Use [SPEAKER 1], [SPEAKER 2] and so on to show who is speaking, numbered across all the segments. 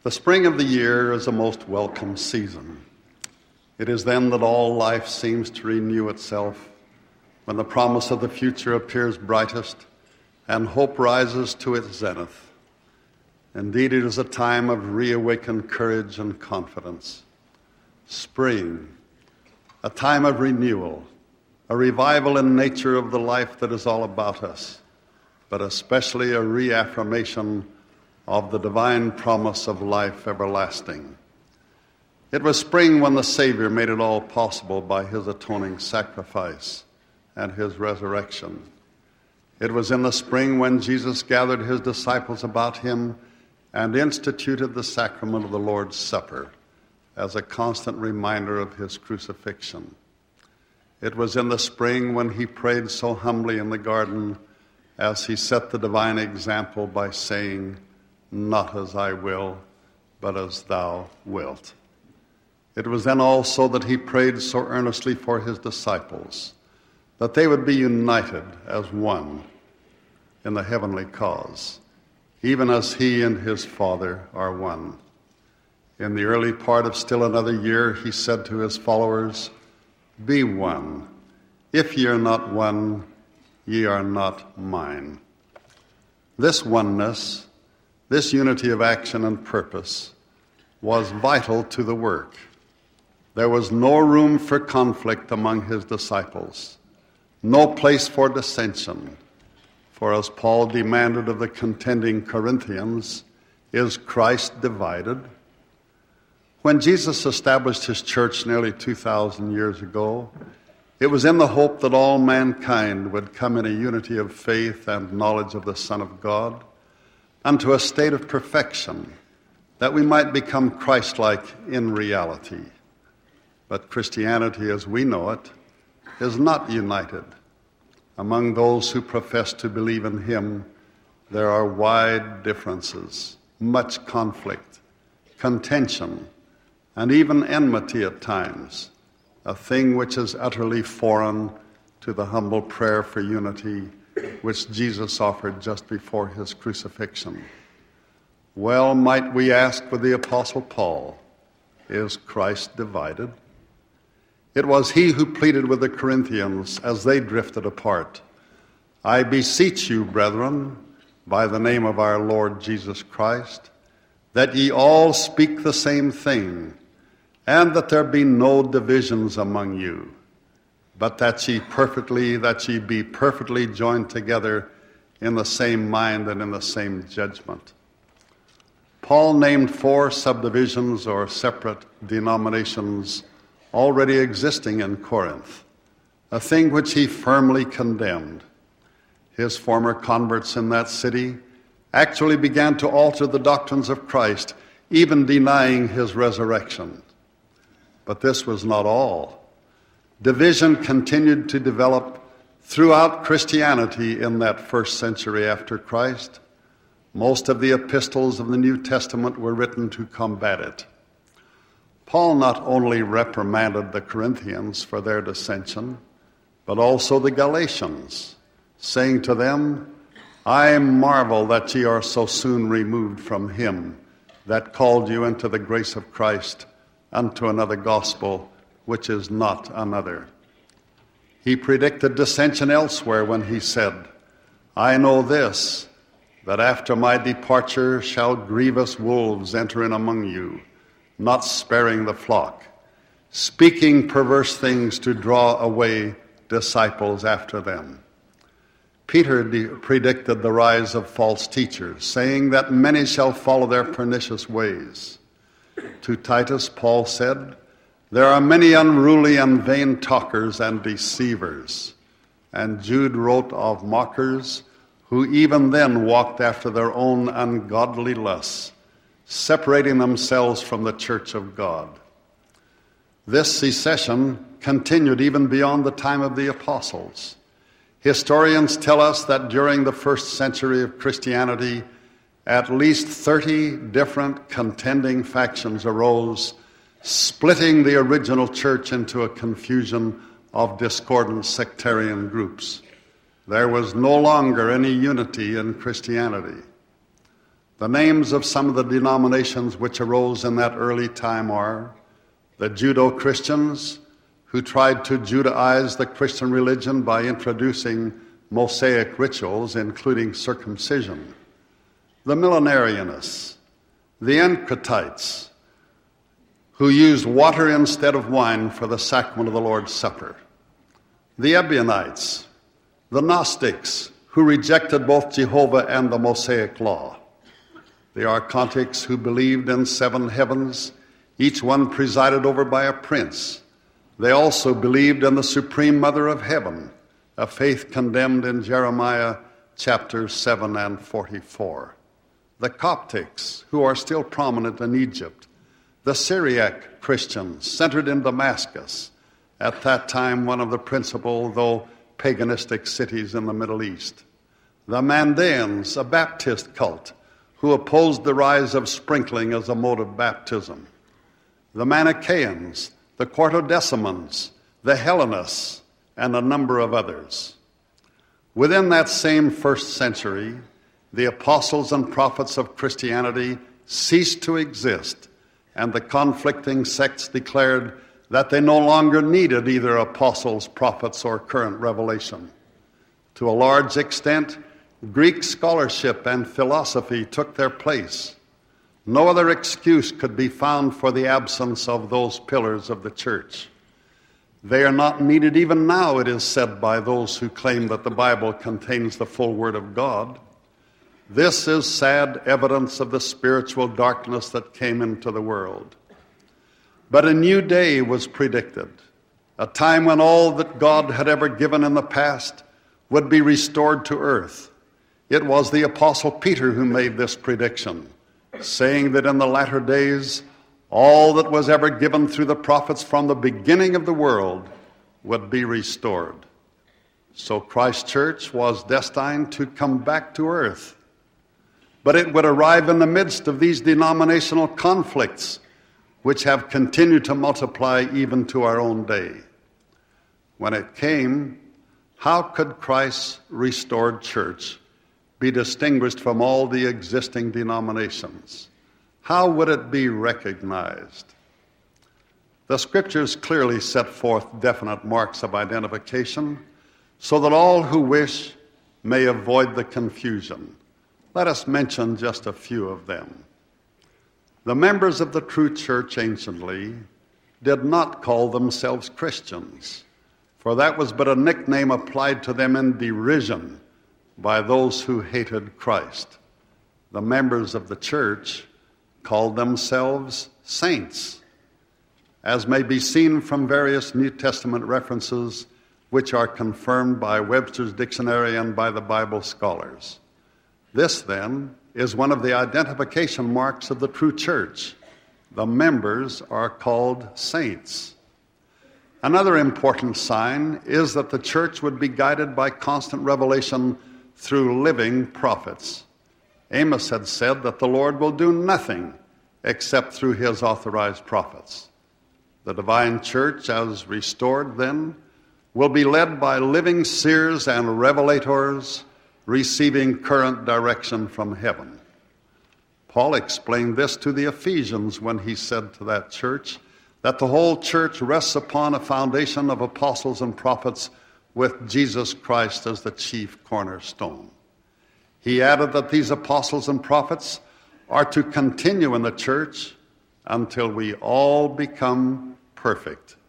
[SPEAKER 1] The spring of the year is a most welcome season. It is then that all life seems to renew itself, when the promise of the future appears brightest and hope rises to its zenith. Indeed, it is a time of reawakened courage and confidence. Spring, a time of renewal, a revival in nature of the life that is all about us, but especially a reaffirmation of the divine promise of life everlasting. It was spring when the Savior made it all possible by his atoning sacrifice and his resurrection. It was in the spring when Jesus gathered his disciples about him and instituted the sacrament of the Lord's Supper as a constant reminder of his crucifixion. It was in the spring when he prayed so humbly in the garden as he set the divine example by saying, "Not as I will, but as thou wilt." It was then also that he prayed so earnestly for his disciples, that they would be united as one in the heavenly cause, even as he and his Father are one. In the early part of still another year, he said to his followers, "Be one. If ye are not one, ye are not mine." This oneness, this unity of action and purpose, was vital to the work. There was no room for conflict among his disciples, no place for dissension, for as Paul demanded of the contending Corinthians, "Is Christ divided?" When Jesus established his church nearly 2,000 years ago, it was in the hope that all mankind would come in a unity of faith and knowledge of the Son of God, unto a state of perfection, that we might become Christ-like in reality. But Christianity, as we know it, is not united. Among those who profess to believe in him, there are wide differences, much conflict, contention, and even enmity at times, a thing which is utterly foreign to the humble prayer for unity which Jesus offered just before his crucifixion. Well, might we ask with the Apostle Paul, is Christ divided? It was he who pleaded with the Corinthians as they drifted apart. "I beseech you, brethren, by the name of our Lord Jesus Christ, that ye all speak the same thing, and that there be no divisions among you, but that ye be perfectly joined together in the same mind and in the same judgment." Paul named 4 subdivisions or separate denominations already existing in Corinth, a thing which he firmly condemned. His former converts in that city actually began to alter the doctrines of Christ, even denying his resurrection. But this was not all. Division continued to develop throughout Christianity in that first century after Christ. Most of the epistles of the New Testament were written to combat it. Paul not only reprimanded the Corinthians for their dissension, but also the Galatians, saying to them, "I marvel that ye are so soon removed from him that called you into the grace of Christ unto another gospel, which is not another." He predicted dissension elsewhere when he said, "I know this, that after my departure shall grievous wolves enter in among you, not sparing the flock, speaking perverse things to draw away disciples after them." Peter predicted the rise of false teachers, saying that many shall follow their pernicious ways. To Titus, Paul said, "There are many unruly and vain talkers and deceivers." And Jude wrote of mockers who even then walked after their own ungodly lusts, separating themselves from the church of God. This secession continued even beyond the time of the apostles. Historians tell us that during the first century of Christianity, at least 30 different contending factions arose, splitting the original church into a confusion of discordant sectarian groups. There was no longer any unity in Christianity. The names of some of the denominations which arose in that early time are the Judo-Christians, who tried to Judaize the Christian religion by introducing Mosaic rituals, including circumcision; the millenarianists; the Encratites, who used water instead of wine for the sacrament of the Lord's Supper; the Ebionites; the Gnostics, who rejected both Jehovah and the Mosaic law; the Archontics, who believed in 7 heavens, each one presided over by a prince. They also believed in the Supreme Mother of Heaven, a faith condemned in Jeremiah chapters 7 and 44. The Coptics, who are still prominent in Egypt; the Syriac Christians, centered in Damascus, at that time one of the principal, though paganistic, cities in the Middle East; the Mandaeans, a Baptist cult, who opposed the rise of sprinkling as a mode of baptism; the Manichaeans, the Quartodecimans, the Hellenists, and a number of others. Within that same first century, the apostles and prophets of Christianity ceased to exist, and the conflicting sects declared that they no longer needed either apostles, prophets, or current revelation. To a large extent, Greek scholarship and philosophy took their place. No other excuse could be found for the absence of those pillars of the church. They are not needed even now, it is said by those who claim that the Bible contains the full Word of God. This is sad evidence of the spiritual darkness that came into the world. But a new day was predicted, a time when all that God had ever given in the past would be restored to earth. It was the Apostle Peter who made this prediction, saying that in the latter days, all that was ever given through the prophets from the beginning of the world would be restored. So Christ Church was destined to come back to earth. But it would arrive in the midst of these denominational conflicts, which have continued to multiply even to our own day. When it came, how could Christ's restored church be distinguished from all the existing denominations? How would it be recognized? The Scriptures clearly set forth definite marks of identification so that all who wish may avoid the confusion. Let us mention just a few of them. The members of the true church anciently did not call themselves Christians, for that was but a nickname applied to them in derision by those who hated Christ. The members of the church called themselves saints, as may be seen from various New Testament references which are confirmed by Webster's Dictionary and by the Bible scholars. This, then, is one of the identification marks of the true church. The members are called saints. Another important sign is that the church would be guided by constant revelation through living prophets. Amos had said that the Lord will do nothing except through his authorized prophets. The divine church, as restored then, will be led by living seers and revelators receiving current direction from heaven. Paul explained this to the Ephesians when he said to that church that the whole church rests upon a foundation of apostles and prophets with Jesus Christ as the chief cornerstone. He added that these apostles and prophets are to continue in the church until we all become perfect.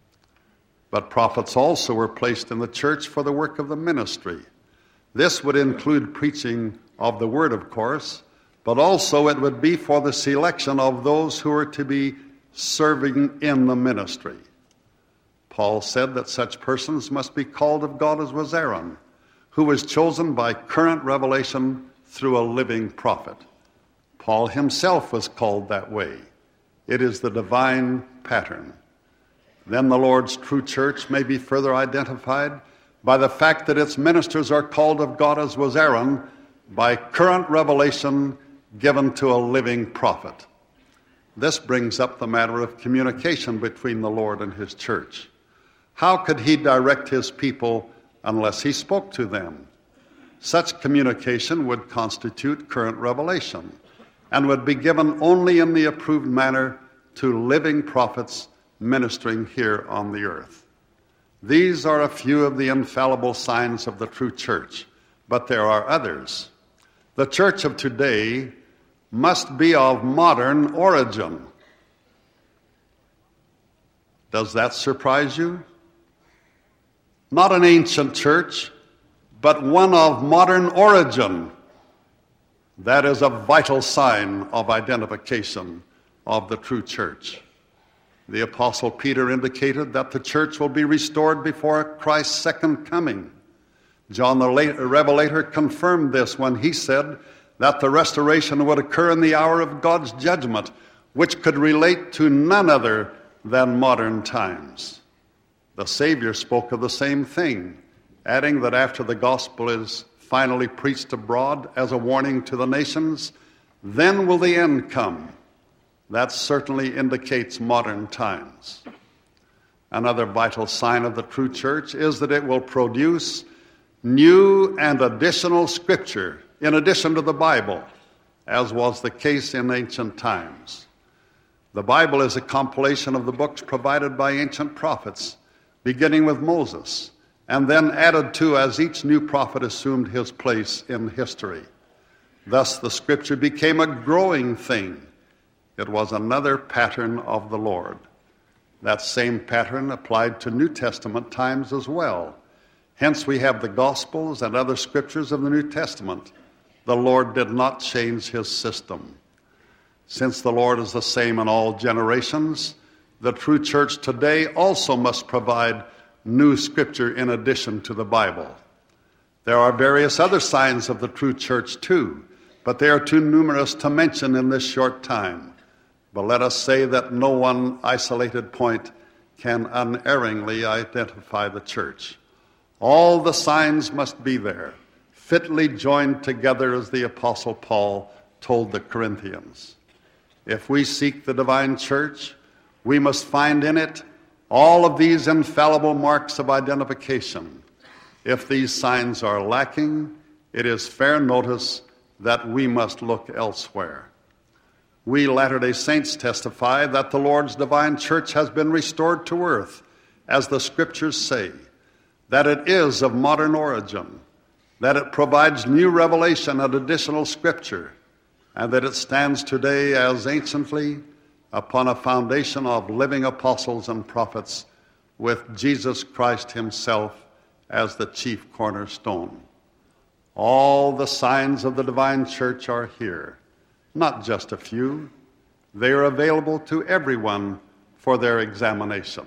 [SPEAKER 1] But prophets also were placed in the church for the work of the ministry. This would include preaching of the word, of course, but also it would be for the selection of those who are to be serving in the ministry. Paul said that such persons must be called of God as was Aaron, who was chosen by current revelation through a living prophet. Paul himself was called that way. It is the divine pattern. Then the Lord's true church may be further identified by the fact that its ministers are called of God as was Aaron by current revelation given to a living prophet. This brings up the matter of communication between the Lord and his church. How could he direct his people unless he spoke to them? Such communication would constitute current revelation. and would be given only in the approved manner to living prophets ministering here on the earth. These are a few of the infallible signs of the true church, but there are others. The church of today must be of modern origin. Does that surprise you? Not an ancient church, but one of modern origin. That is a vital sign of identification of the true church. The Apostle Peter indicated that the church will be restored before Christ's second coming. John the Revelator confirmed this when he said that the restoration would occur in the hour of God's judgment, which could relate to none other than modern times. The Savior spoke of the same thing, adding that after the gospel is finally preached abroad as a warning to the nations, then will the end come. That certainly indicates modern times. Another vital sign of the true church is that it will produce new and additional scripture in addition to the Bible, as was the case in ancient times. The Bible is a compilation of the books provided by ancient prophets, beginning with Moses, and then added to as each new prophet assumed his place in history. Thus, the Scripture became a growing thing. It was another pattern of the Lord. That same pattern applied to New Testament times as well. Hence, we have the Gospels and other scriptures of the New Testament. The Lord did not change his system. Since the Lord is the same in all generations, the true church today also must provide new scripture in addition to the Bible. There are various other signs of the true church too, but they are too numerous to mention in this short time. But let us say that no one isolated point can unerringly identify the church. All the signs must be there, fitly joined together as the Apostle Paul told the Corinthians. If we seek the divine church, we must find in it all of these infallible marks of identification. If these signs are lacking, it is fair notice that we must look elsewhere. We Latter-day Saints testify that the Lord's divine church has been restored to earth, as the Scriptures say, that it is of modern origin, that it provides new revelation and additional Scripture, and that it stands today as anciently upon a foundation of living apostles and prophets with Jesus Christ himself as the chief cornerstone. All the signs of the divine church are here, not just a few. They are available to everyone for their examination.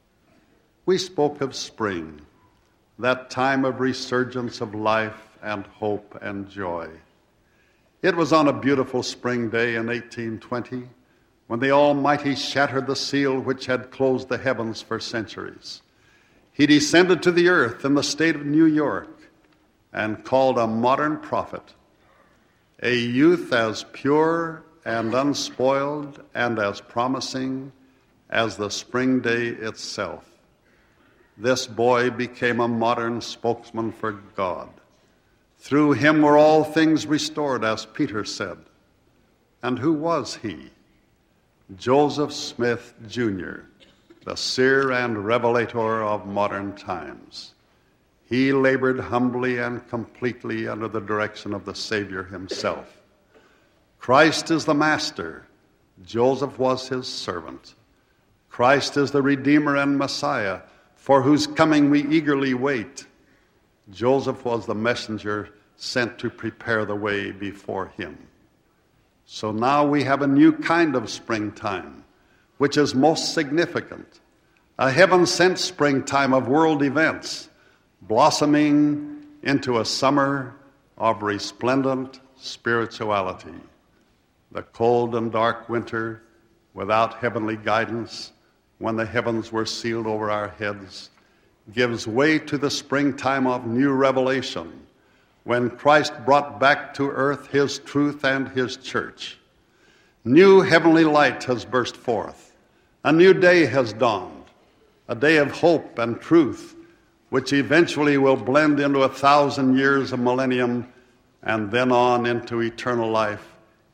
[SPEAKER 1] We spoke of spring, that time of resurgence of life and hope and joy. It was on a beautiful spring day in 1820 when the Almighty shattered the seal which had closed the heavens for centuries. He descended to the earth in the state of New York and called a modern prophet, a youth as pure and unspoiled and as promising as the spring day itself. This boy became a modern spokesman for God. Through him were all things restored, as Peter said. And who was he? Joseph Smith, Jr., the seer and revelator of modern times. He labored humbly and completely under the direction of the Savior himself. Christ is the master. Joseph was his servant. Christ is the Redeemer and Messiah, for whose coming we eagerly wait. Joseph was the messenger sent to prepare the way before him. So now we have a new kind of springtime, which is most significant, a heaven-sent springtime of world events, blossoming into a summer of resplendent spirituality. The cold and dark winter, without heavenly guidance, when the heavens were sealed over our heads, gives way to the springtime of new revelation, when Christ brought back to earth his truth and his church. New heavenly light has burst forth. A new day has dawned, a day of hope and truth, which eventually will blend into 1,000 years of millennium and then on into eternal life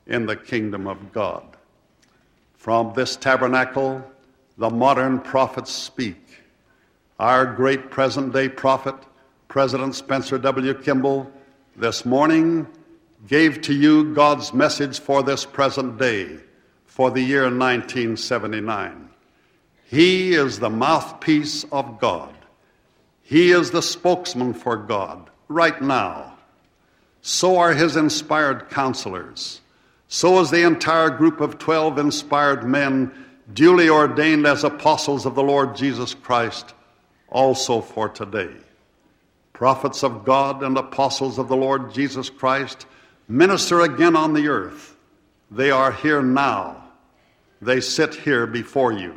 [SPEAKER 1] in the kingdom of God. From this tabernacle, the modern prophets speak. Our great present-day prophet, President Spencer W. Kimball, this morning gave to you God's message for this present day, for the year 1979. He is the mouthpiece of God. He is the spokesman for God right now. So are his inspired counselors. So is the entire group of 12 inspired men duly ordained as apostles of the Lord Jesus Christ, also for today. Prophets of God and apostles of the Lord Jesus Christ minister again on the earth. They are here now. They sit here before you.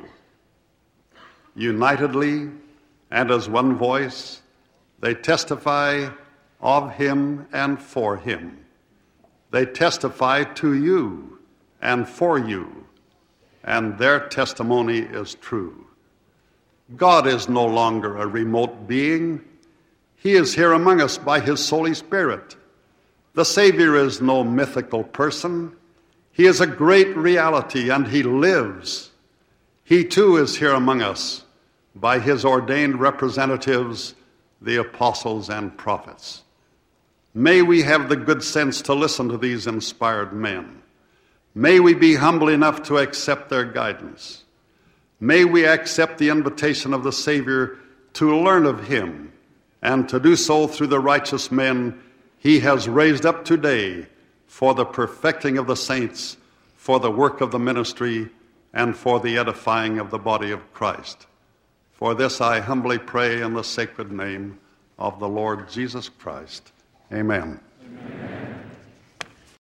[SPEAKER 1] Unitedly and as one voice, they testify of him and for him. They testify to you and for you, and their testimony is true. God is no longer a remote being. He is here among us by his Holy Spirit. The Savior is no mythical person. He is a great reality, and he lives. He too is here among us by his ordained representatives, the apostles and prophets. May we have the good sense to listen to these inspired men. May we be humble enough to accept their guidance. May we accept the invitation of the Savior to learn of him, and to do so through the righteous men he has raised up today for the perfecting of the saints, for the work of the ministry, and for the edifying of the body of Christ. For this I humbly pray in the sacred name of the Lord Jesus Christ. Amen.